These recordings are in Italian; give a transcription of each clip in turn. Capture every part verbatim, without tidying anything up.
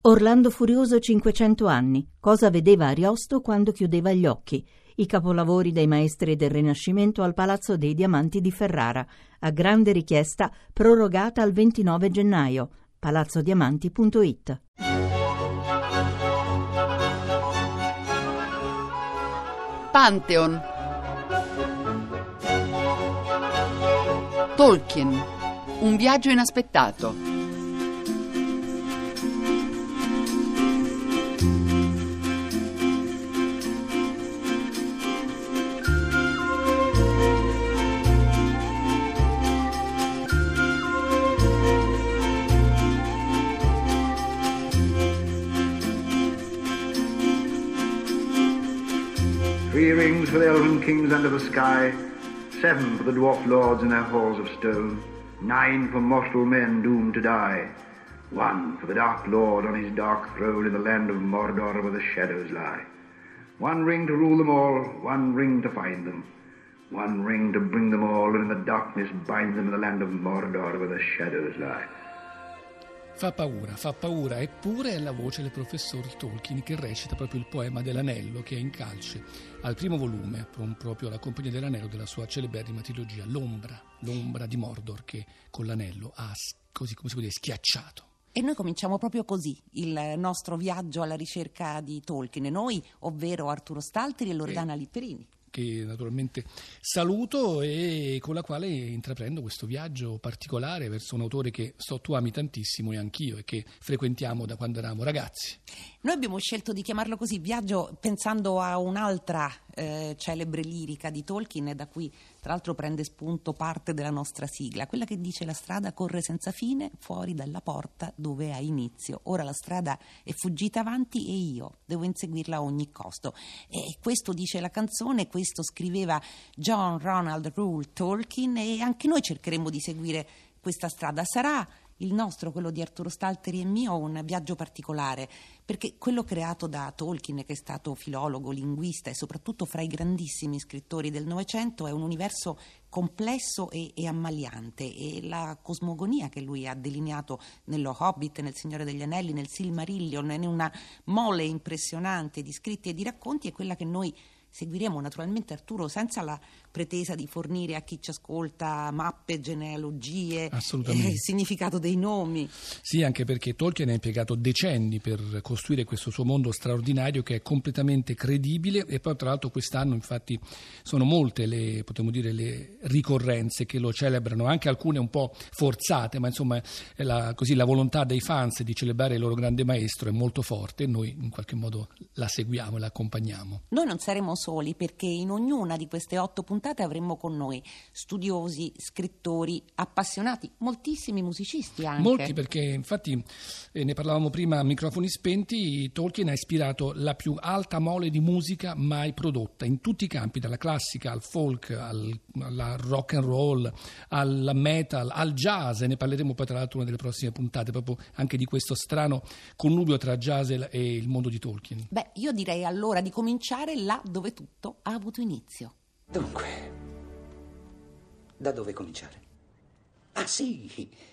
Orlando Furioso cinquecento anni. Cosa vedeva Ariosto quando chiudeva gli occhi? I capolavori dei maestri del Rinascimento al Palazzo dei Diamanti di Ferrara, a grande richiesta prorogata al ventinove gennaio. palazzodiamanti punto it. Pantheon. Tolkien. Un viaggio inaspettato. Three rings for the elven kings under the sky, seven for the dwarf lords in their halls of stone, nine for mortal men doomed to die, one for the dark lord on his dark throne in the land of Mordor where the shadows lie. One ring to rule them all, one ring to find them, one ring to bring them all, and in the darkness bind them in the land of Mordor where the shadows lie. Fa paura, fa paura, eppure è la voce del professor Tolkien che recita proprio il poema dell'Anello, che è in calce al primo volume, proprio la Compagnia dell'Anello della sua celeberrima trilogia, l'ombra, l'ombra di Mordor che con l'Anello ha, così come si può dire, schiacciato. E noi cominciamo proprio così il nostro viaggio alla ricerca di Tolkien, noi, ovvero Arturo Stalteri e Loredana Lipperini, che naturalmente saluto e con la quale intraprendo questo viaggio particolare verso un autore che so tu ami tantissimo e anch'io e che frequentiamo da quando eravamo ragazzi. Noi abbiamo scelto di chiamarlo così, viaggio, pensando a un'altra eh, celebre lirica di Tolkien, da cui tra l'altro prende spunto parte della nostra sigla, quella che dice: la strada corre senza fine fuori dalla porta dove ha inizio. Ora la strada è fuggita avanti e io devo inseguirla a ogni costo. E questo dice la canzone, questo scriveva John Ronald Reuel Tolkien, e anche noi cercheremo di seguire questa strada. Sarà il nostro, quello di Arturo Stalteri e mio, un viaggio particolare, perché quello creato da Tolkien, che è stato filologo, linguista e soprattutto fra i grandissimi scrittori del Novecento, è un universo complesso e, e ammaliante, e la cosmogonia che lui ha delineato nello Hobbit, nel Signore degli Anelli, nel Silmarillion, in una mole impressionante di scritti e di racconti, è quella che noi seguiremo. Naturalmente, Arturo, senza la pretesa di fornire a chi ci ascolta mappe, genealogie, eh, significato dei nomi. Sì, anche perché Tolkien ha impiegato decenni per costruire questo suo mondo straordinario che è completamente credibile, e poi tra l'altro quest'anno infatti sono molte le, potremmo dire, le ricorrenze che lo celebrano, anche alcune un po' forzate, ma insomma la, così, la volontà dei fans di celebrare il loro grande maestro è molto forte e noi in qualche modo la seguiamo e la accompagniamo. Noi non saremo soli, perché in ognuna di queste otto puntate avremo con noi studiosi, scrittori, appassionati, moltissimi musicisti anche. Molti, perché infatti eh, ne parlavamo prima a microfoni spenti, Tolkien ha ispirato la più alta mole di musica mai prodotta, in tutti i campi, dalla classica al folk, al, alla rock and roll, al metal, al jazz, e ne parleremo poi tra l'altro una delle prossime puntate, proprio anche di questo strano connubio tra jazz e il mondo di Tolkien. Beh, io direi allora di cominciare là dove tutto ha avuto inizio. Dunque, da dove cominciare? Ah sì,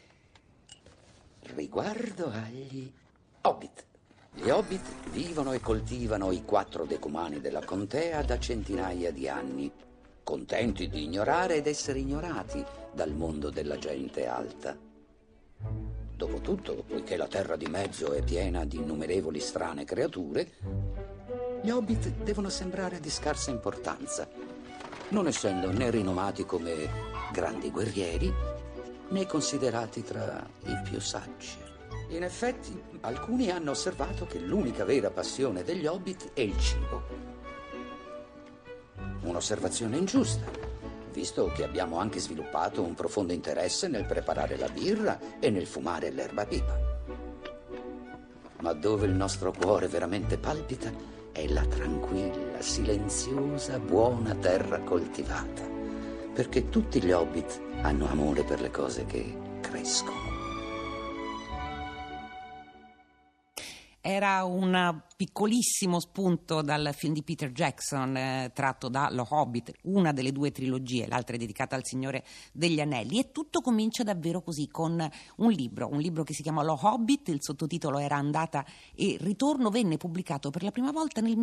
riguardo agli Hobbit. Gli Hobbit vivono e coltivano i quattro decumani della contea da centinaia di anni, contenti di ignorare ed essere ignorati dal mondo della gente alta. Dopotutto, poiché la terra di mezzo è piena di innumerevoli strane creature, gli Hobbit devono sembrare di scarsa importanza, non essendo né rinomati come grandi guerrieri, né considerati tra i più saggi. In effetti, alcuni hanno osservato che l'unica vera passione degli Hobbit è il cibo. Un'osservazione ingiusta, visto che abbiamo anche sviluppato un profondo interesse nel preparare la birra e nel fumare l'erba pipa. Ma dove il nostro cuore veramente palpita è la tranquilla, silenziosa, buona terra coltivata, perché tutti gli Hobbit hanno amore per le cose che crescono. Era una piccolissimo spunto dal film di Peter Jackson eh, tratto da Lo Hobbit, una delle due trilogie, l'altra è dedicata al Signore degli Anelli, e tutto comincia davvero così, con un libro, un libro che si chiama Lo Hobbit, il sottotitolo era Andata e ritorno, venne pubblicato per la prima volta nel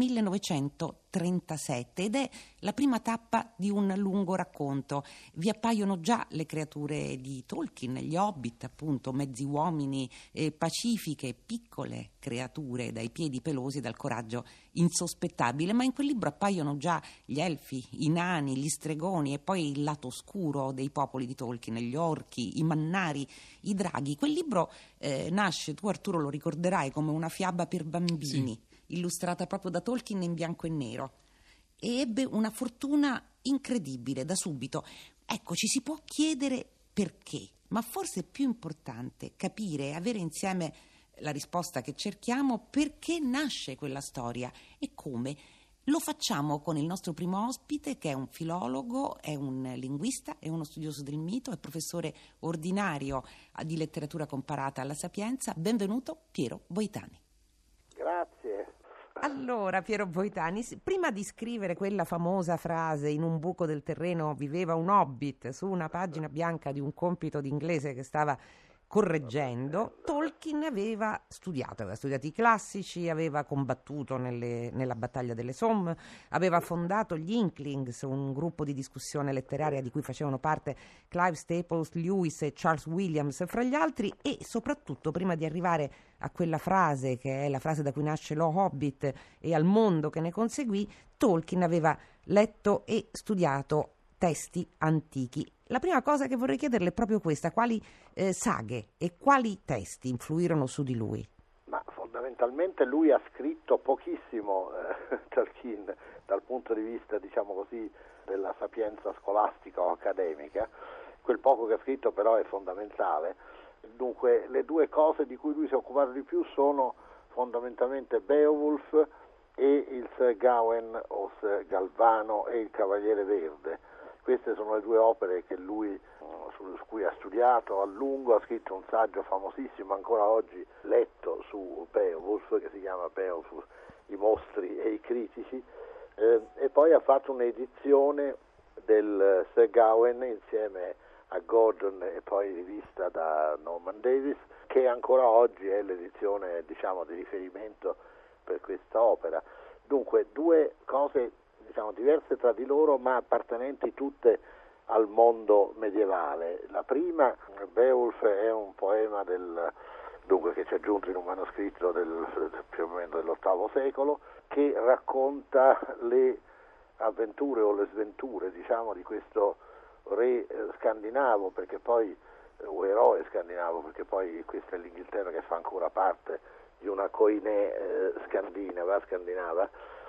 millenovecentotrentasette ed è la prima tappa di un lungo racconto. Vi appaiono già le creature di Tolkien, gli Hobbit, appunto, mezzi uomini, eh, pacifiche, piccole creature dai piedi pelosi e dal coraggio insospettabile, ma in quel libro appaiono già gli elfi, i nani, gli stregoni e poi il lato oscuro dei popoli di Tolkien, gli orchi, i mannari, i draghi. Quel libro eh, nasce, tu Arturo lo ricorderai, come una fiaba per bambini, sì, illustrata proprio da Tolkien in bianco e nero, e ebbe una fortuna incredibile da subito. Ecco, ci si può chiedere perché, ma forse è più importante capire e avere insieme la risposta che cerchiamo: perché nasce quella storia e come. Lo facciamo con il nostro primo ospite, che è un filologo, è un linguista, è uno studioso del mito, è professore ordinario di letteratura comparata alla Sapienza. Benvenuto Piero Boitani. Grazie. Allora, Piero Boitani, prima di scrivere quella famosa frase "in un buco del terreno viveva un hobbit" su una pagina bianca di un compito di inglese che stava correggendo, Tolkien aveva studiato, aveva studiato i classici, aveva combattuto nelle, nella battaglia delle Somme, aveva fondato gli Inklings, un gruppo di discussione letteraria di cui facevano parte Clive Staples Lewis e Charles Williams fra gli altri, e soprattutto prima di arrivare a quella frase che è la frase da cui nasce Lo Hobbit e al mondo che ne conseguì, Tolkien aveva letto e studiato testi antichi. La prima cosa che vorrei chiederle è proprio questa: quali eh, saghe e quali testi influirono su di lui? Ma fondamentalmente lui ha scritto pochissimo, eh, Tolkien, dal punto di vista, diciamo così, della sapienza scolastica o accademica. Quel poco che ha scritto però è fondamentale. Dunque, le due cose di cui lui si è occupato di più sono fondamentalmente Beowulf e il Sir Gawain o Sir Galvano e il Cavaliere Verde. Queste sono le due opere che lui, su cui ha studiato a lungo, ha scritto un saggio famosissimo, ancora oggi letto, su Beowulf, che si chiama Beowulf, i mostri e i critici, eh, e poi ha fatto un'edizione del Sir Gawain insieme a Gordon e poi rivista da Norman Davis, che ancora oggi è l'edizione, diciamo, di riferimento per questa opera. Dunque, due cose, diciamo, diverse tra di loro, ma appartenenti tutte al mondo medievale. La prima, Beowulf, è un poema del, dunque, che ci è giunto in un manoscritto del, più o meno dell'ottavo secolo, che racconta le avventure o le sventure, diciamo, di questo re eh, scandinavo, perché poi o eroe scandinavo, perché poi questa è l'Inghilterra che fa ancora parte di una coinè eh, scandinava, scandinava.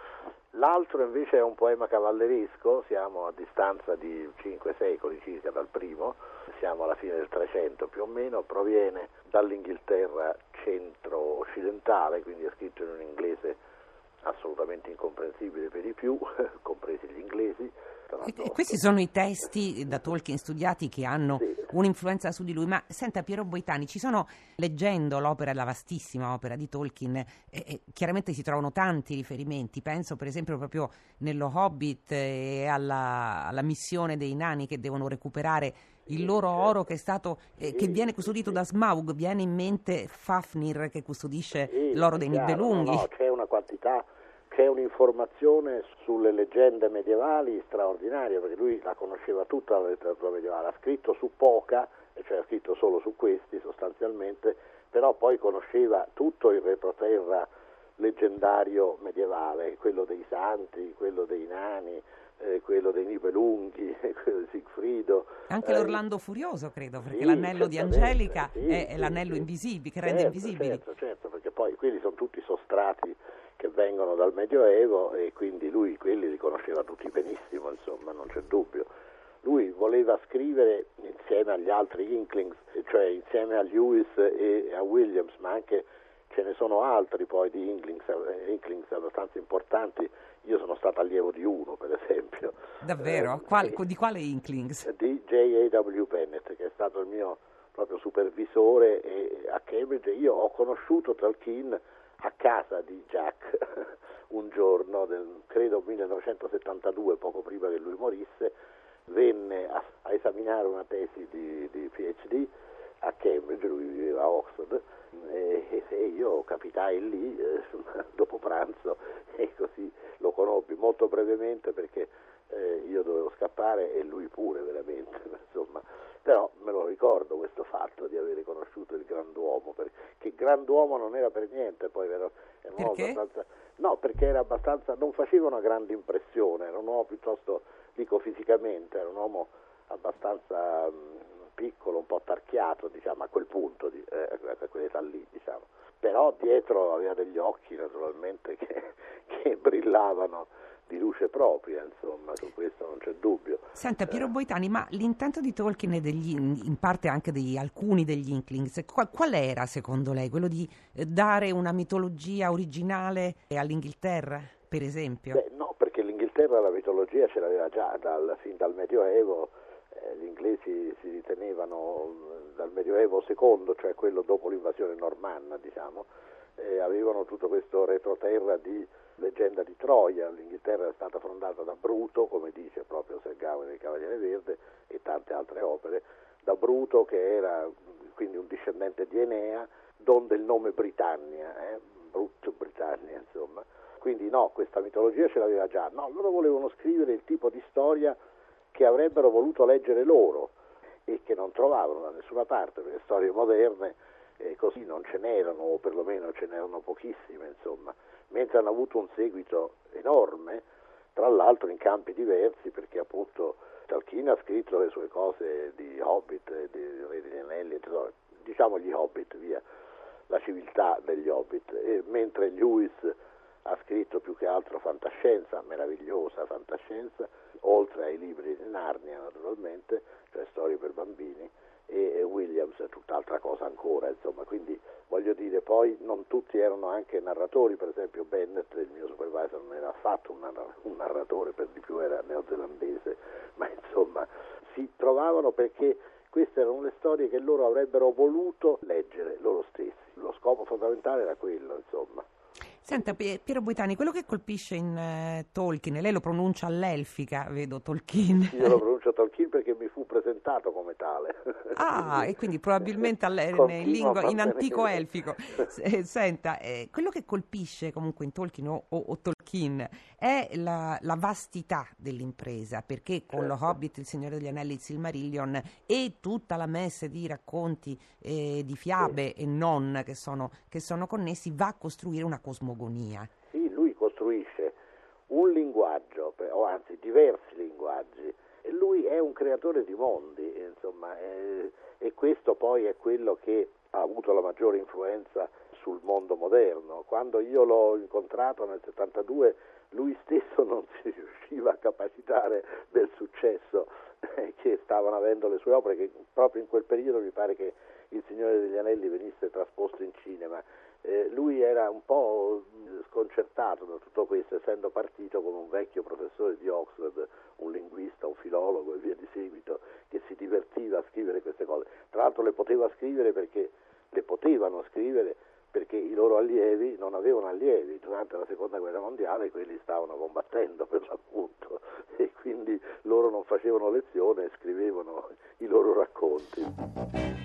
L'altro invece è un poema cavalleresco, siamo a distanza di cinque secoli circa dal primo, siamo alla fine del trecento più o meno, proviene dall'Inghilterra centro-occidentale, quindi è scritto in un inglese assolutamente incomprensibile per i più, compresi gli inglesi. E, e questi sono i testi da Tolkien studiati che hanno sì. un'influenza su di lui. Ma senta, Piero Boitani, ci sono, leggendo l'opera, la vastissima opera di Tolkien, eh, eh, chiaramente si trovano tanti riferimenti. Penso per esempio proprio nello Hobbit e alla, alla missione dei nani che devono recuperare il loro oro che è stato eh, che viene custodito da Smaug. Viene in mente Fafnir che custodisce sì, l'oro dei Nibelunghi. No, no, c'è una quantità, c'è un'informazione sulle leggende medievali straordinaria, perché lui la conosceva tutta la letteratura medievale, ha scritto su poca, cioè ha scritto solo su questi sostanzialmente, però poi conosceva tutto il retroterra leggendario medievale, quello dei santi, quello dei nani, eh, quello dei Nibelunghi, quello di Sigfrido. Anche eh, l'Orlando Furioso, credo, perché sì, l'anello di Angelica sì, è, sì, è l'anello sì. invisibile, che certo, rende invisibili. Certo, certo, perché poi quelli sono tutti sostrati che vengono dal Medioevo e quindi lui quelli li conosceva tutti benissimo, insomma, non c'è dubbio. Lui voleva scrivere insieme agli altri Inklings, cioè insieme a Lewis e a Williams, ma anche ce ne sono altri poi di Inklings, Inklings abbastanza importanti. Io sono stato allievo di uno, per esempio. Davvero? Eh, Qual, di quale Inklings? Di J A W Bennett, che è stato il mio proprio supervisore e, a Cambridge. Io ho conosciuto Tolkien a casa di Jack, un giorno, del, credo millenovecentosettantadue, poco prima che lui morisse, venne a, a esaminare una tesi di, di PhD a Cambridge, lui viveva a Oxford, e, e io capitai lì eh, dopo pranzo e così lo conobbi molto brevemente perché eh, io dovevo scappare e lui pure veramente, insomma, però me lo ricordo questo fatto di avere conosciuto il grand'uomo, perché grand'uomo non era per niente, poi era, era un uomo abbastanza, no, perché era abbastanza, non faceva una grande impressione, era un uomo piuttosto, dico fisicamente, era un uomo abbastanza mh, piccolo, un po' tarchiato, diciamo, a quel punto, di, eh, a quell'età lì, diciamo. Però dietro aveva degli occhi, naturalmente, che, che brillavano di luce propria, insomma, su questo non c'è dubbio. Senta, Piero Boitani, ma l'intento di Tolkien e degli, in parte anche di alcuni degli Inklings, qual, qual era secondo lei? Quello di dare una mitologia originale all'Inghilterra, per esempio? Beh, no, perché l'Inghilterra la mitologia ce l'aveva già dal, fin dal Medioevo. Gli inglesi si ritenevano dal Medioevo secondo, cioè quello dopo l'invasione normanna, diciamo, eh, avevano tutto questo retroterra di leggenda di Troia. L'Inghilterra è stata fondata da Bruto, come dice proprio Sir Gawain il Cavaliere Verde, e tante altre opere, da Bruto che era quindi un discendente di Enea, donde il nome Britannia, eh? Brut Britannia, insomma. Quindi no, questa mitologia ce l'aveva già. No, loro volevano scrivere il tipo di storia che avrebbero voluto leggere loro e che non trovavano da nessuna parte, perché storie moderne eh, così non ce n'erano, o perlomeno ce n'erano pochissime, insomma, mentre hanno avuto un seguito enorme, tra l'altro in campi diversi, perché appunto Tolkien ha scritto le sue cose di Hobbit, di Re degli Anelli, diciamo gli Hobbit, via, la civiltà degli Hobbit, e mentre Lewis ha scritto più che altro fantascienza, meravigliosa fantascienza, oltre ai libri di Narnia naturalmente, cioè storie per bambini, e Williams è tutt'altra cosa ancora, insomma, quindi voglio dire, poi non tutti erano anche narratori, per esempio Bennett, il mio supervisor, non era affatto un, narr- un narratore, per di più era neozelandese, ma insomma si trovavano perché queste erano le storie che loro avrebbero voluto leggere loro stessi, lo scopo fondamentale era quello, insomma. Senta, Piero Boitani, quello che colpisce in uh, Tolkien, lei lo pronuncia all'elfica, vedo Tolkien. Io lo pronuncio Tolkien perché mi fu presentato come tale. Ah, e quindi probabilmente in, lingua, in antico elfico. Senta, eh, quello che colpisce comunque in Tolkien o, o, o Tolkien è la, la vastità dell'impresa, perché con certo. Lo Hobbit, Il Signore degli Anelli, il Silmarillion e tutta la messe di racconti, eh, di fiabe sì. e non che sono, che sono connessi, va a costruire una cosmogonia. Sì, lui costruisce un linguaggio, o anzi diversi linguaggi, e lui è un creatore di mondi, insomma, e, e questo poi è quello che ha avuto la maggiore influenza sul mondo moderno. Quando io l'ho incontrato nel settantadue, lui stesso non si riusciva a capacitare del successo eh, che stavano avendo le sue opere, che proprio in quel periodo mi pare che Il Signore degli Anelli venisse trasposto in cinema. Eh, lui era un po' sconcertato da tutto questo, essendo partito come un vecchio professore di Oxford, un linguista, un filologo e via di seguito, che si divertiva a scrivere queste cose. Tra l'altro le poteva scrivere perché le potevano scrivere perché i loro allievi non avevano allievi. Durante la seconda guerra mondiale quelli stavano combattendo per l'appunto e quindi loro non facevano lezione e scrivevano i loro racconti.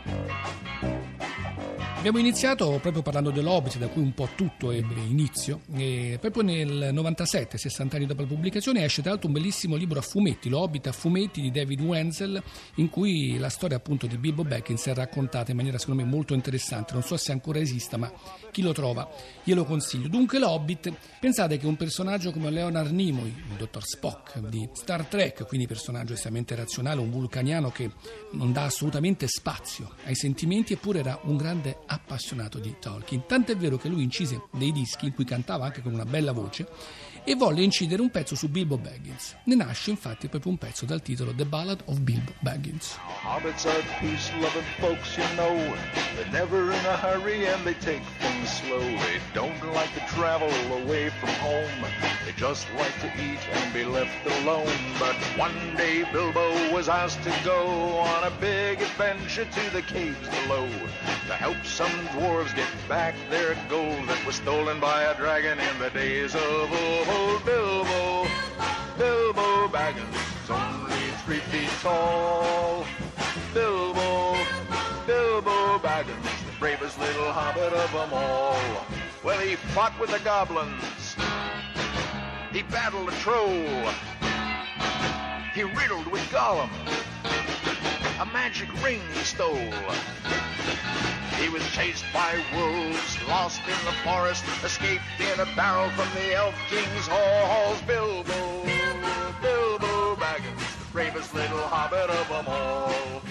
Abbiamo iniziato proprio parlando dell'Hobbit, da cui un po' tutto ebbe inizio, e proprio nel novantasette, sessanta anni dopo la pubblicazione, esce tra l'altro un bellissimo libro a fumetti, L'Hobbit a fumetti di David Wenzel, in cui la storia appunto di Bilbo Baggins è raccontata in maniera secondo me molto interessante. Non so se ancora esista, ma chi lo trova glielo consiglio. Dunque l'Hobbit, pensate che un personaggio come Leonard Nimoy, il dottor Spock di Star Trek, quindi personaggio estremamente razionale, un vulcaniano che non dà assolutamente spazio ai sentimenti, eppure era un grande appassionato di Tolkien, tant'è vero che lui incise dei dischi in cui cantava anche con una bella voce e volle incidere un pezzo su Bilbo Baggins. Ne nasce infatti proprio un pezzo dal titolo The Ballad of Bilbo Baggins. Hobbits are peace-loving folks, you know. They're never in a hurry and they take things slow. They They don't like to travel away from home. They just like to eat and be left alone. But one day Bilbo was asked to go on a big adventure to the caves below to help some dwarves get back their gold that was stolen by a dragon in the days of old. Bilbo, Bilbo Baggins, only three feet tall. Bilbo, Bilbo Baggins, the bravest little hobbit of them all. Well, he fought with the goblins. He battled a troll. He riddled with Gollum. A magic ring he stole. He was chased by wolves, lost in the forest, escaped in a barrel from the Elf King's halls. Bilbo, Bilbo Baggins, the bravest little hobbit of them all.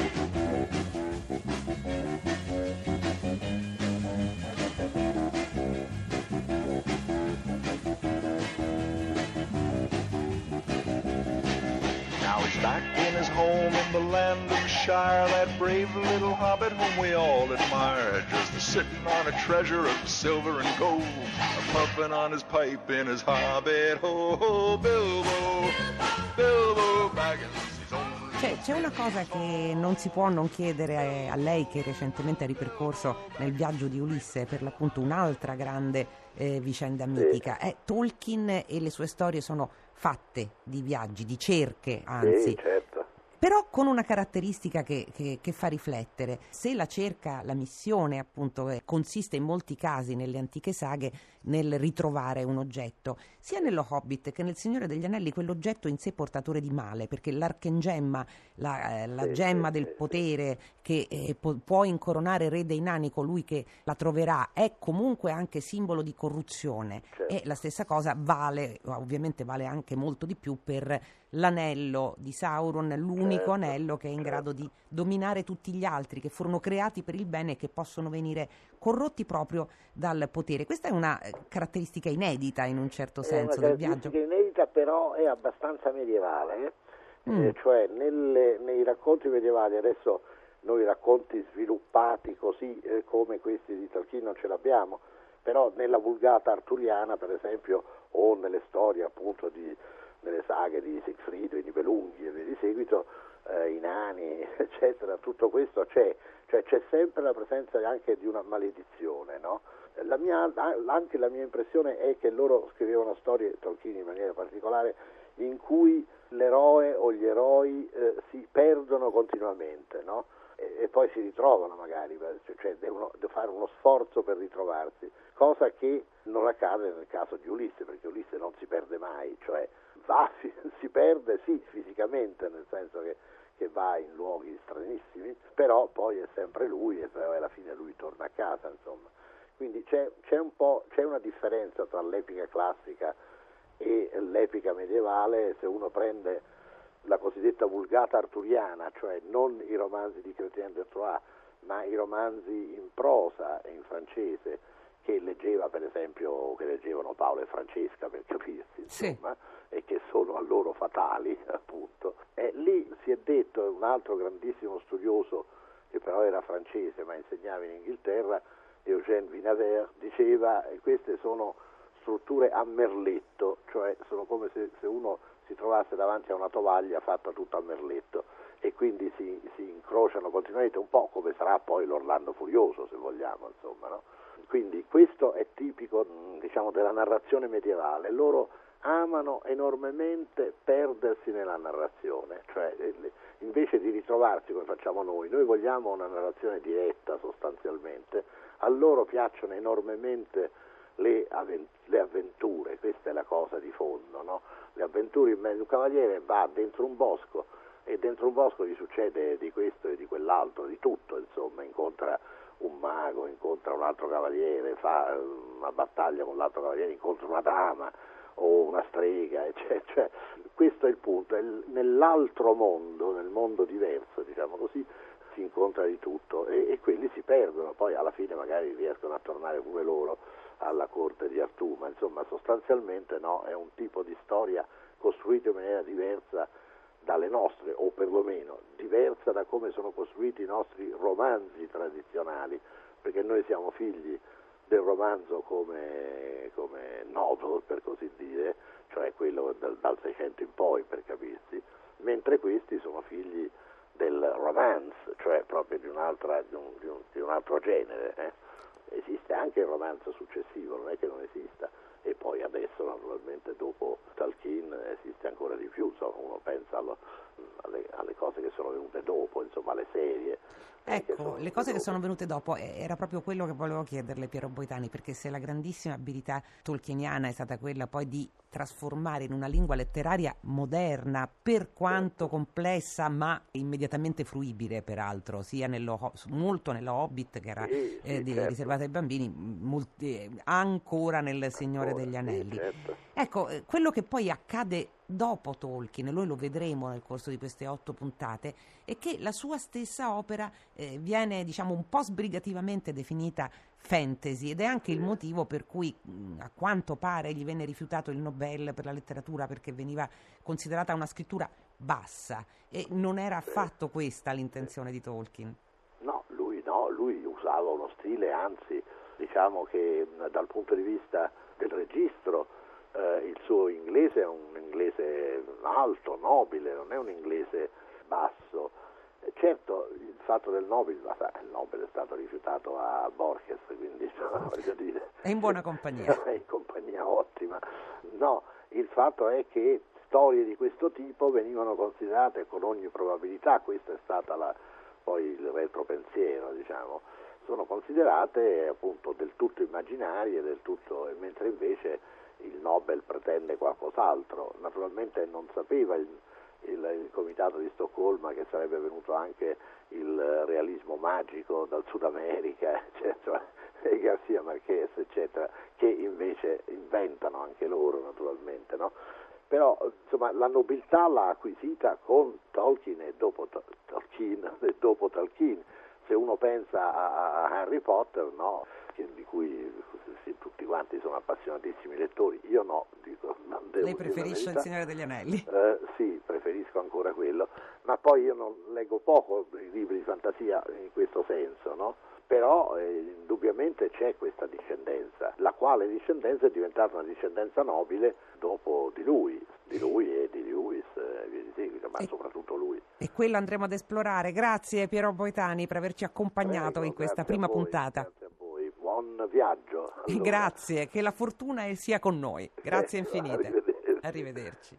Back in his home in the land of Shire, that brave little hobbit whom we all admire, just sitting on a treasure of silver and gold, puffing on his pipe in his hobbit hole. Bilbo, Bilbo Baggins. C'è, c'è una cosa che non si può non chiedere a lei, che recentemente ha ripercorso nel viaggio di Ulisse, per l'appunto un'altra grande eh, vicenda mitica. È Tolkien e le sue storie sono fatte di viaggi, di cerche, anzi. Sì, certo. Però con una caratteristica che, che, che fa riflettere. Se la cerca, la missione appunto eh, consiste in molti casi nelle antiche saghe nel ritrovare un oggetto, sia nello Hobbit che nel Signore degli Anelli quell'oggetto in sé portatore di male, perché l'archengemma, la, eh, la sì, gemma sì, del sì, potere che eh, po- può incoronare Re dei Nani, colui che la troverà, è comunque anche simbolo di corruzione. certo. E la stessa cosa vale, ovviamente vale anche molto di più per l'anello di Sauron, l'unico Certo, anello che è in certo. grado di dominare tutti gli altri, che furono creati per il bene e che possono venire corrotti proprio dal potere. Questa è una eh, caratteristica inedita in un certo senso È una del viaggio. caratteristica inedita, però è abbastanza medievale, eh? Mm. Eh, cioè nelle, nei racconti medievali, adesso noi racconti sviluppati così eh, come questi di Tolkien non ce l'abbiamo, però nella Vulgata arturiana, per esempio, o nelle storie appunto di nelle saghe di Siegfried, i Nibelunghi e via di seguito, eh, i nani, eccetera, tutto questo c'è, cioè c'è sempre la presenza anche di una maledizione, no? La mia, anche la mia impressione è che loro scrivevano storie, Tolkien in maniera particolare, in cui l'eroe o gli eroi eh, si perdono continuamente, no? E, e poi si ritrovano magari, cioè devono fare uno sforzo per ritrovarsi, cosa che non accade nel caso di Ulisse, perché Ulisse non si perde mai, cioè va, si, si perde sì fisicamente, nel senso che, che va in luoghi stranissimi, però poi è sempre lui e poi alla fine lui torna a casa, insomma. Quindi c'è, c'è un po', c'è una differenza tra l'epica classica e l'epica medievale. Se uno prende la cosiddetta Vulgata arturiana, cioè non i romanzi di Chrétien de Troyes, ma i romanzi in prosa e in francese, che leggeva per esempio, che leggevano Paolo e Francesca, per capirsi, insomma, sì. E che sono a loro fatali, appunto. E lì si è detto, un altro grandissimo studioso, che però era francese ma insegnava in Inghilterra, Eugène Vinaver, diceva che queste sono strutture a merletto, cioè sono come se, se uno si trovasse davanti a una tovaglia fatta tutta a merletto, e quindi si, si incrociano continuamente, un po' come sarà poi l'Orlando Furioso, se vogliamo, insomma, no? Quindi questo è tipico, diciamo, della narrazione medievale. Loro amano enormemente perdersi nella narrazione, cioè invece di ritrovarsi come facciamo noi, noi vogliamo una narrazione diretta sostanzialmente, a loro piacciono enormemente le, avvent- le avventure, questa è la cosa di fondo, no? Le avventure in mezzo, un cavaliere va dentro un bosco e dentro un bosco gli succede di questo e di quell'altro, di tutto, insomma, incontra un mago, incontra un altro cavaliere, fa una battaglia con l'altro cavaliere, incontra una dama o una strega, eccetera. Cioè, questo è il punto, è il, nell'altro mondo, nel mondo diverso, diciamo così, si incontra di tutto e, e quelli si perdono, poi alla fine magari riescono a tornare pure loro alla corte di Artù, ma insomma sostanzialmente no, è un tipo di storia costruita in maniera diversa dalle nostre, o perlomeno diversa da come sono costruiti i nostri romanzi tradizionali, perché noi siamo figli del romanzo come, come novel, per così dire, cioè quello dal, dal Seicento in poi, per capirsi, mentre questi sono figli del romance, cioè proprio di, un'altra, di, un, di, un, di un altro genere. Eh? Esiste anche il romanzo successivo, non è che non esista, e poi adesso naturalmente dopo Tolkien esiste ancora di più, insomma, uno pensa allo, alle, alle cose che sono venute dopo, insomma alle serie. Ecco, le cose che sono venute dopo, era proprio quello che volevo chiederle, Piero Boitani, perché se la grandissima abilità tolkieniana è stata quella poi di trasformare in una lingua letteraria moderna, per quanto complessa ma immediatamente fruibile peraltro, sia nello, molto nello Hobbit, che era sì, eh, sì, di, certo. riservata ai bambini, molti, ancora nel Signore Ancora, degli sì, Anelli. certo. Ecco, eh, quello che poi accade dopo Tolkien, e noi lo vedremo nel corso di queste otto puntate, è che la sua stessa opera eh, viene, diciamo, un po' sbrigativamente definita fantasy, ed è anche il motivo per cui mh, a quanto pare gli venne rifiutato il Nobel per la letteratura, perché veniva considerata una scrittura bassa, e non era affatto questa l'intenzione di Tolkien. No, lui no, lui usava uno stile, anzi, diciamo che dal punto di vista del registro eh, il suo inglese è un inglese alto, nobile, non è un inglese basso. Eh, certo, il fatto del Nobel, ma sa, il Nobel è stato rifiutato a Borges, quindi no, voglio dire, È in buona compagnia. è in compagnia ottima. No, il fatto è che storie di questo tipo venivano considerate con ogni probabilità, questa è stata la, poi il retropensiero, diciamo, sono considerate appunto del tutto immaginarie, del tutto, mentre invece il Nobel pretende qualcos'altro. Naturalmente non sapeva il, il, il comitato di Stoccolma che sarebbe venuto anche il realismo magico dal Sud America, eccetera, e Garcia Marquez, eccetera, che invece inventano anche loro, naturalmente, no? Però insomma la nobiltà l'ha acquisita con Tolkien e dopo Tolkien e dopo Tolkien. Se uno pensa a, a Harry Potter, no, che, di cui sì, tutti quanti sono appassionatissimi lettori, io no, dico, non devo Lei preferisce Il Signore degli Anelli? Eh, sì, preferisco ancora quello, ma poi io non leggo poco i libri di fantasia in questo senso, no? Però eh, indubbiamente c'è questa discendenza, la quale discendenza è diventata una discendenza nobile dopo di lui, di lui e di Lewis e via di seguito, ma e, soprattutto lui. E quello andremo ad esplorare. Grazie Piero Boitani per averci accompagnato Prego, in questa grazie prima a voi, puntata. Grazie a voi, buon viaggio. Allora. Grazie, che la fortuna sia con noi. Grazie infinite. Arrivederci. Arrivederci.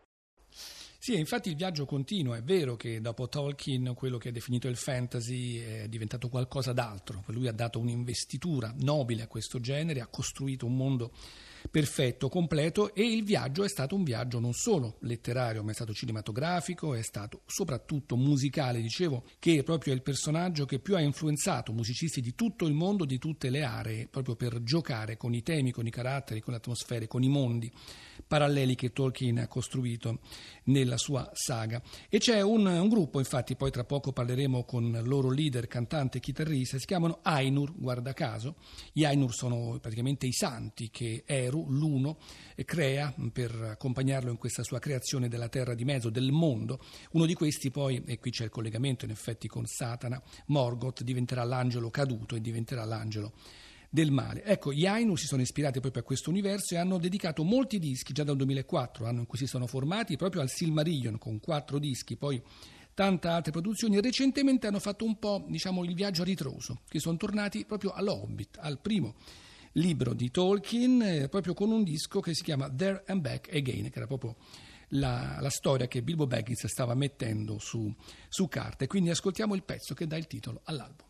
Sì, infatti il viaggio continua. È vero che dopo Tolkien quello che è definito il fantasy è diventato qualcosa d'altro. Lui ha dato un'investitura nobile a questo genere, ha costruito un mondo perfetto, completo, e il viaggio è stato un viaggio non solo letterario, ma è stato cinematografico, è stato soprattutto musicale. Dicevo che proprio è il personaggio che più ha influenzato musicisti di tutto il mondo, di tutte le aree, proprio per giocare con i temi, con i caratteri, con le atmosfere, con i mondi paralleli che Tolkien ha costruito nella sua saga. E c'è un, un gruppo, infatti poi tra poco parleremo con il loro leader, cantante e chitarrista, si chiamano Ainur, guarda caso. Gli Ainur sono praticamente i santi che Eru, l'Uno, crea per accompagnarlo in questa sua creazione della terra di mezzo, del mondo. Uno di questi poi, e qui c'è il collegamento in effetti con Satana, Morgoth diventerà l'angelo caduto e diventerà l'angelo del male. Ecco, gli Ainur si sono ispirati proprio a questo universo e hanno dedicato molti dischi già dal duemilaquattro, anno in cui si sono formati, proprio al Silmarillion, con quattro dischi, poi tante altre produzioni, e recentemente hanno fatto un po', diciamo, il viaggio a ritroso, che sono tornati proprio all'Hobbit, al primo libro di Tolkien, eh, proprio con un disco che si chiama There and Back Again, che era proprio la, la storia che Bilbo Baggins stava mettendo su, su carta. E quindi ascoltiamo il pezzo che dà il titolo all'album.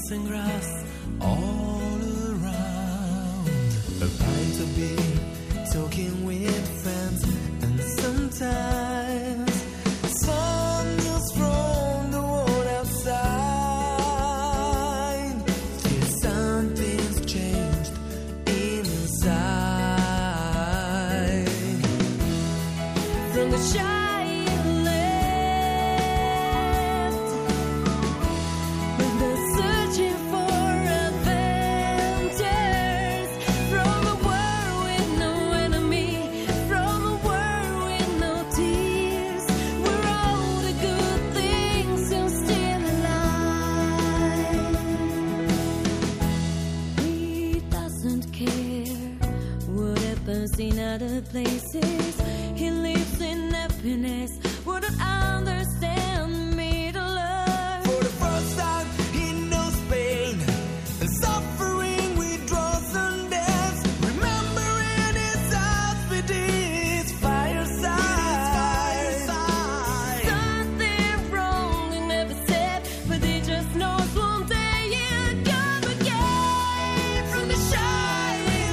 fields and grass all around. A pint of beer, talking with friends, and sometimes some news from the world outside. Till something's changed inside. From the shy land, when they're searching for adventures, from a world with no enemy, from a world with no tears, where all the good things are still alive. He doesn't care what happens in other places. He lives in happiness, wouldn't understand middle earth. For the first time he knows pain and suffering, withdraws and death, remembering his house with his fireside. Something wrong he never said, but he just knows one day he'll come again from the shining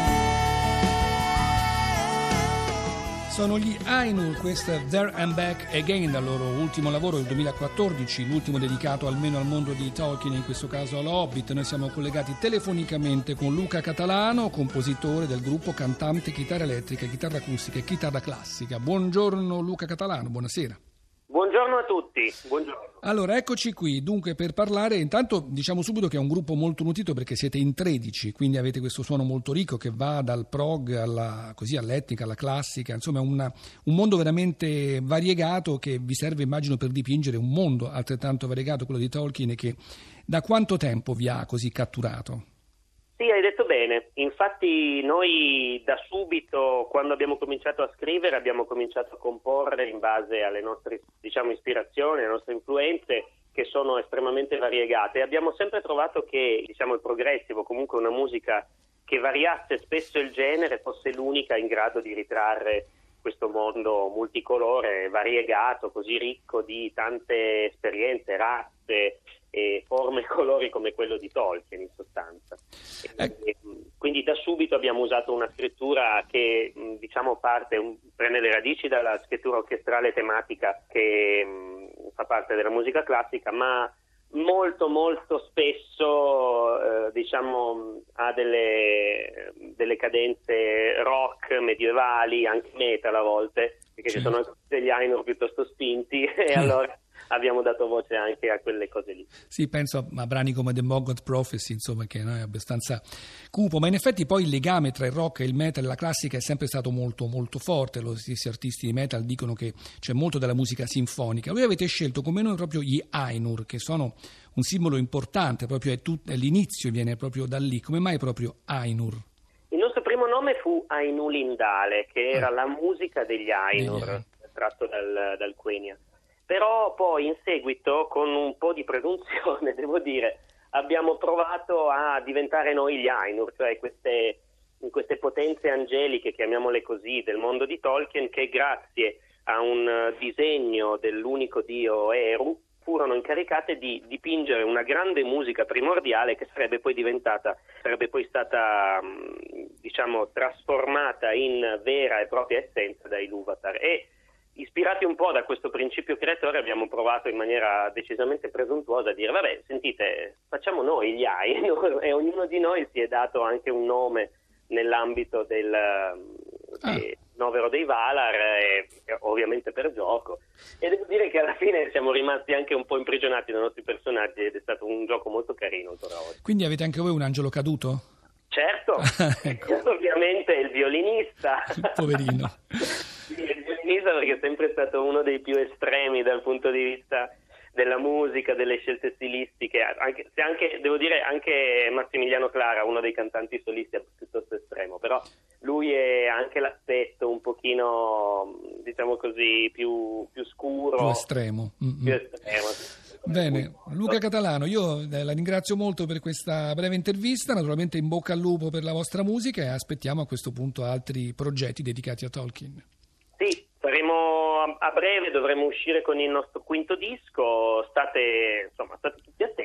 land. Sono gli Ainur, questa There and Back Again, dal loro ultimo lavoro del duemilaquattordici, l'ultimo dedicato almeno al mondo di Tolkien, in questo caso all'Hobbit. Noi siamo collegati telefonicamente con Luca Catalano, compositore del gruppo, cantante, chitarra elettrica, chitarra acustica e chitarra classica. Buongiorno Luca Catalano, buonasera. Buongiorno a tutti, buongiorno. Allora, eccoci qui, dunque, per parlare, intanto diciamo subito che è un gruppo molto nutrito perché siete in tredici, quindi avete questo suono molto ricco che va dal prog alla, così, all'etnica, alla classica, insomma è una, un mondo veramente variegato che vi serve, immagino, per dipingere un mondo altrettanto variegato, quello di Tolkien, e che da quanto tempo vi ha così catturato? Sì, hai detto bene. Infatti noi da subito, quando abbiamo cominciato a scrivere, abbiamo cominciato a comporre in base alle nostre, diciamo, ispirazioni, alle nostre influenze, che sono estremamente variegate. E abbiamo sempre trovato che, diciamo, il progressivo, comunque una musica che variasse spesso il genere, fosse l'unica in grado di ritrarre questo mondo multicolore, variegato, così ricco di tante esperienze, razze e forme e colori come quello di Tolkien, in sostanza. E, e, quindi da subito abbiamo usato una scrittura che, diciamo, parte un, prende le radici dalla scrittura orchestrale tematica che mh, fa parte della musica classica, ma molto molto spesso eh, diciamo ha delle, delle cadenze rock, medievali, anche metal a volte, perché ci sono anche degli Ainur piuttosto spinti e allora abbiamo dato voce anche a quelle cose lì. Sì, penso a, a brani come The Moggot Prophecy, insomma, che no, è abbastanza cupo, ma in effetti poi il legame tra il rock e il metal e la classica è sempre stato molto molto forte. Lo stessi artisti di metal dicono che c'è molto della musica sinfonica. Voi avete scelto come noi proprio gli Ainur, che sono un simbolo importante, proprio è tut- l'inizio viene proprio da lì. Come mai proprio Ainur? Il nostro primo nome fu Ainulindale, che era ah. la musica degli Ainur, degli... tratto dal, dal Quenya. Però poi in seguito, con un po' di presunzione, devo dire, abbiamo provato a diventare noi gli Ainur, cioè queste, queste potenze angeliche, chiamiamole così, del mondo di Tolkien, che grazie a un disegno dell'unico dio Eru furono incaricate di dipingere una grande musica primordiale che sarebbe poi diventata, sarebbe poi stata, diciamo, trasformata in vera e propria essenza dai Ilúvatar. E ispirati un po' da questo principio creatore abbiamo provato in maniera decisamente presuntuosa a dire vabbè, sentite, facciamo noi gli Ainur, e ognuno di noi si è dato anche un nome nell'ambito del ah. de, novero dei Valar, e, ovviamente per gioco, e devo dire che alla fine siamo rimasti anche un po' imprigionati dai nostri personaggi ed è stato un gioco molto carino ancora oggi. Quindi avete anche voi un angelo caduto? Certo, ecco. Ovviamente il violinista. Poverino. Sì, il violinista, perché è sempre stato uno dei più estremi dal punto di vista della musica, delle scelte stilistiche, anche se anche, devo dire, anche Massimiliano Clara, uno dei cantanti solisti, è piuttosto estremo, però lui è anche l'aspetto un pochino, diciamo così, più, più scuro. Più estremo. Più estremo. Bene, Luca Catalano, io la ringrazio molto per questa breve intervista, naturalmente in bocca al lupo per la vostra musica e aspettiamo a questo punto altri progetti dedicati a Tolkien. Sì, saremo a breve, dovremo uscire con il nostro quinto disco, state, insomma, state tutti attenti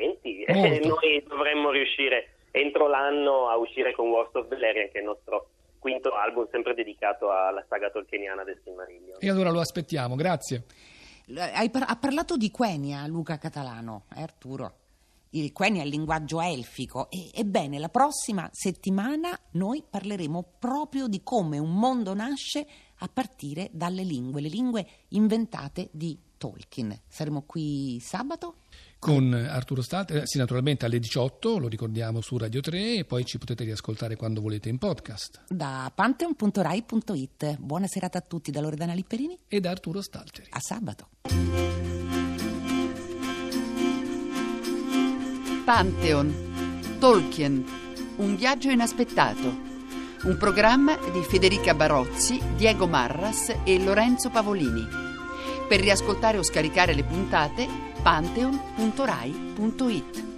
eh, noi dovremmo riuscire entro l'anno a uscire con Wars of Beleriand, che è il nostro quinto album, sempre dedicato alla saga tolkieniana del Silmarillion. E allora lo aspettiamo, grazie. Hai par- ha parlato di Quenya, Luca Catalano, eh, Arturo? Il Quenya è il linguaggio elfico. E, ebbene, la prossima settimana noi parleremo proprio di come un mondo nasce a partire dalle lingue, le lingue inventate di Tolkien. Saremo qui sabato? Con Arturo Stalteri, sì, naturalmente alle diciotto, lo ricordiamo, su Radio tre, e poi ci potete riascoltare quando volete in podcast. Da pantheon punto rai punto it. Buona serata a tutti da Loredana Lipperini e da Arturo Stalteri. A sabato. Pantheon, Tolkien, un viaggio inaspettato. Un programma di Federica Barozzi, Diego Marras e Lorenzo Pavolini. Per riascoltare o scaricare le puntate, pantheon punto rai punto it.